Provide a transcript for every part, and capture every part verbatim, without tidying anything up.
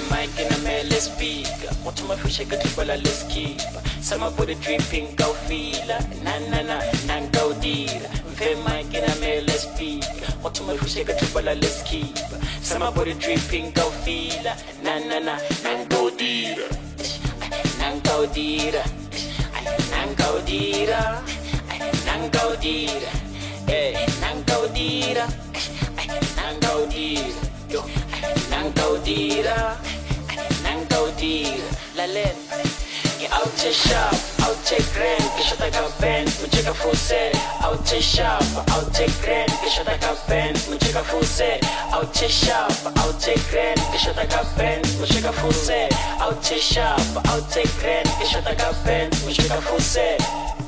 mic and I'm a let's speak. What my fish I got to bala let's keep. Some body dripping go feel. Na na na na go deal. Ve mic and I'm a let's speak. What my fish I got to bala let's keep. Some body dripping go feel. Na na na na go deal. Na go deal. Na go deal. Na go deal. Hey, na go deal. Na go deal. Yo, nang go dira, nang go dira, la len. Get out to shop, out to grand, get shot like a band, we check a full set. Out to shop, out to grand, get shot like a band, we check a full set. Out to shop, out to grand, get shot like a band, we check a full set. Out to shop, out to grand, get shot like a band, we check a full set.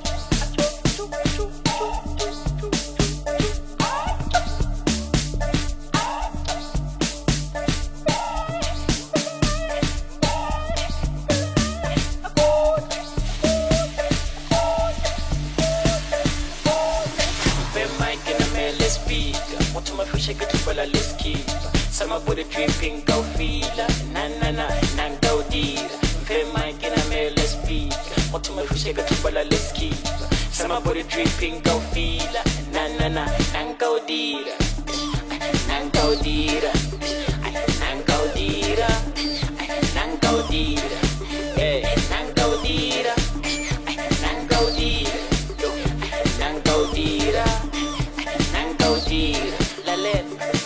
Let's keep some of the dripping go feel. Na na na na go deal. Ve mic and I'm a let's speak. What to my fish I got to bala let's keep. Some of the dripping go feel. Na na na na go deal. Na go deal. Na go deal. Na go deal. Hey, na go deal. Na go deal. Na go deal. Na go deal. La let.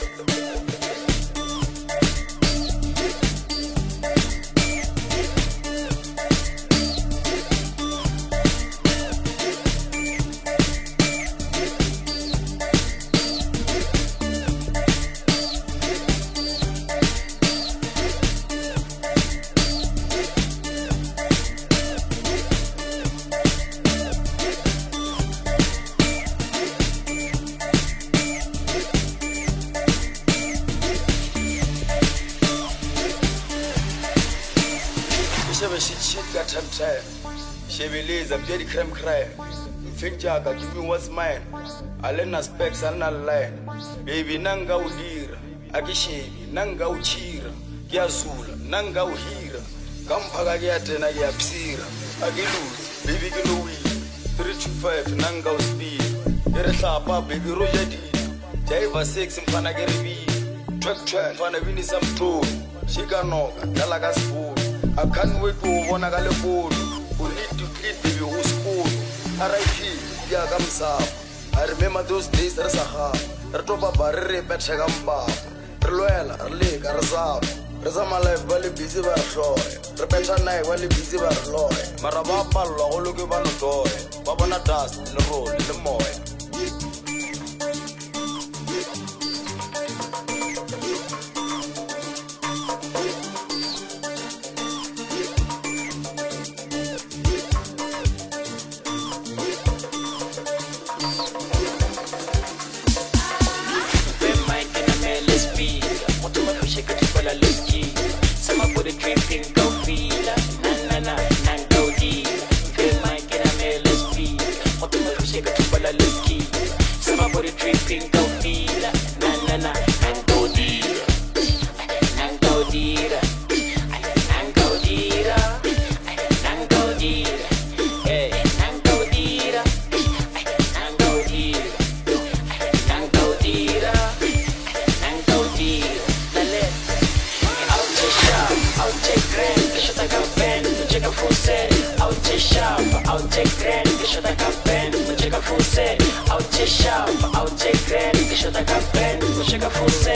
Shebeleza, Jerry Creme Creme. Mfenjaga, give me what's mine. Alena specs, alena line. Baby, nanga udira. Akishebi, nanga uchira. Kiazula, nanga uhira. Kampaga kiatena kiapsira. Akiluzi, baby kiluwi. three two five, nanga uspeed. Erehlapa, baby rojadi. Jaiva six, mfana geribi. Track track, mfana vini samtoni. Shikanoka, dalaga spoon. I can't wait to wanna go to who need to treat baby who's school. R I P, yeah, come up. I remember those days that I had. Ratoba barre, petchagamba. Reloyal, Leg, Razab. Razama life, very busy by Roy. Repeta night, very busy by Roy. Marabapa, Loguvano toy. Babana dust in the road, in the moy.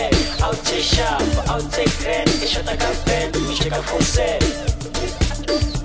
Out take grand, get shot like a pen, we check a full set.